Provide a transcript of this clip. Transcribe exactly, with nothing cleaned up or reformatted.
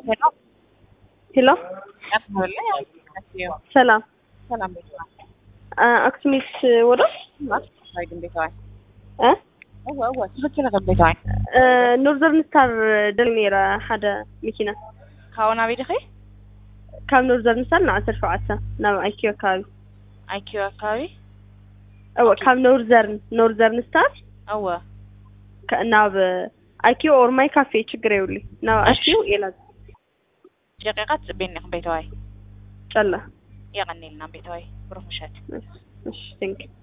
Hello. Hello. Hello. ሰላም ሰላም ቤት ነው። አክሱሚስ ወደ አይ ግን ቤት ነው። እ አዎ አዎ ትክክል ነው ቤት ነው። ኖርዘርን ስታር ደልሜራ ሓደ መኪና ካውና ቤት ኸይ ካብ ኖርዘርን ስታር ና عشرة ሸውዓተ ናብ አይኪው አካባቢ አይኪው አካባቢ አዎ ካብ ኖርዘርን ኖርዘርን ስታር አዎ ከናብ አይኪው ኦር ማይ ካፌ ችግር ይውልኝ ናብ አይኪው ኢላ ደቂቃት ቤት ነው ቤት ነው። ጨላ يغني لنا بيتوي بروح مشات ماشي ثانك